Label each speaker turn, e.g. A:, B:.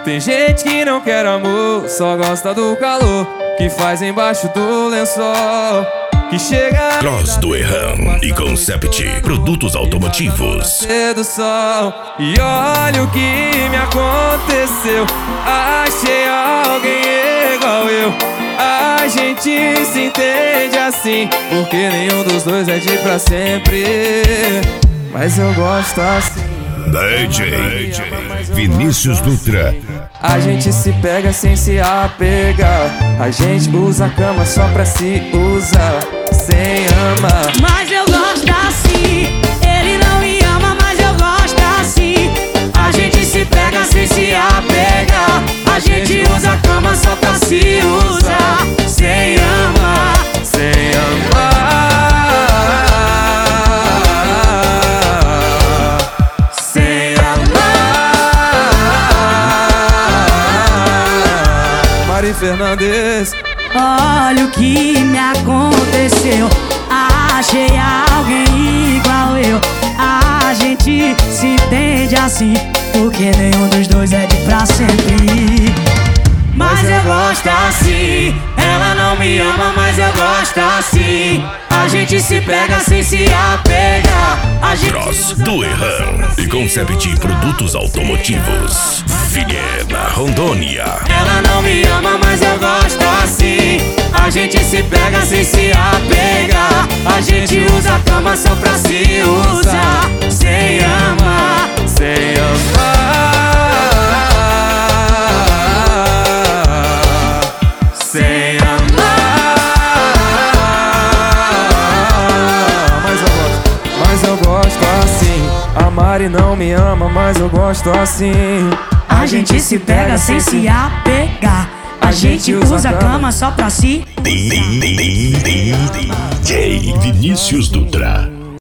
A: Tem gente que não quer amor, só gosta do calor que faz embaixo do lençol. Que chega
B: Cross do Errão e Concept Produtos Automotivos.
A: do sol. E olha o que me aconteceu. Achei alguém igual eu. A gente se entende assim, porque nenhum dos dois é de pra sempre. Mas eu gosto assim.
B: DJ Vinícius Dutra.
A: A gente se pega sem se apegar. A gente usa a cama só pra se usar, sem amar.
C: Mas eu gosto assim. Ele não me ama, mas eu gosto assim. A gente se pega sem se apegar. A gente usa a cama só pra se usar, sem amar.
A: Sem amar.
C: Sem amar.
A: Mari Fernandes.
C: Olha o que me aconteceu. Achei alguém igual eu. A gente se entende assim, porque nenhum dos dois é de pra sempre. Mas eu gosto assim. Ela não me ama, mas eu gosto assim. A gente se pega sem se apegar. A gente
B: Cross do Errão e Concept Produtos Automotivos. Figueira, Rondônia.
C: Ela não me ama, mas eu gosto assim. A gente se pega sem se apegar. A gente usa a cama só pra se usar, sem amar.
A: Sem amar.
C: Sem amar.
A: Mas eu gosto assim. A Mari não me ama, mas eu gosto assim.
C: A gente se pega sem se apegar. A gente usa a cama só pra si.
B: DJ Vinícius Dutra.